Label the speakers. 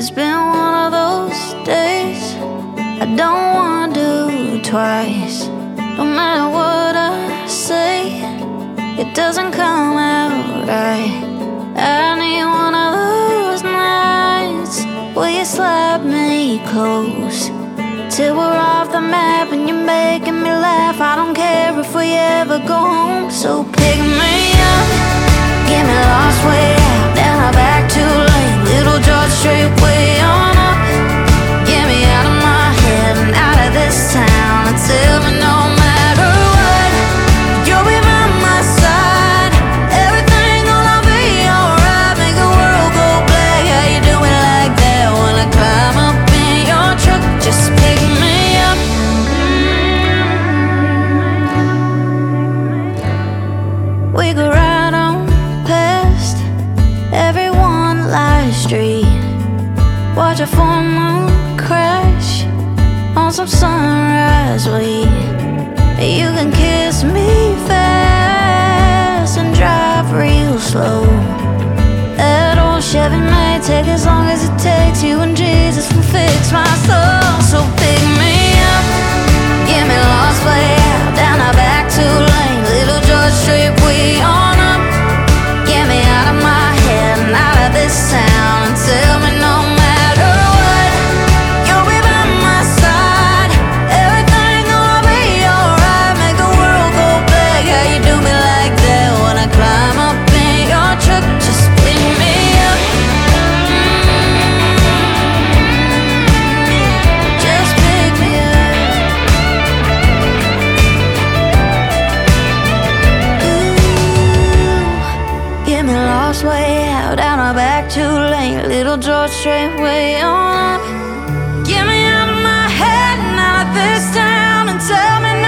Speaker 1: It's been one of those days I don't wanna do twice. No matter what I say, it doesn't come out right. I need one of those nights where you slap me close till we're off the map and you're making me laugh. I don't care if we ever go home. So pick me up, get me lost way out, down or back too late. Little George Strait way on up. Get me out of my head and out of this town, and tell me no matter what, you'll be by my side. Everything gonna be alright. Make the world go black. How you do it like that when I climb up in your truck? Just pick me up. We go right on past every one live street, watch a full moon crash on some sunrise weed. You can kiss me fast and drive real slow. That old Chevy may take as long as it takes. You and Jesus will fix my soul. So pick me up, get me lost way out, down or back too late. Little George Strait way on up. Get me out of my head and out of this town, and tell me no matter what, you'll be by my side. Everything gonna be alright. Make the world go black. How you do me like that when I climb up in your truck? Just pick me up. Just pick me up. Ooh, get me lost way out, down or back too late. Little George Strait way on up. Get me out of my head and out of this town, and tell me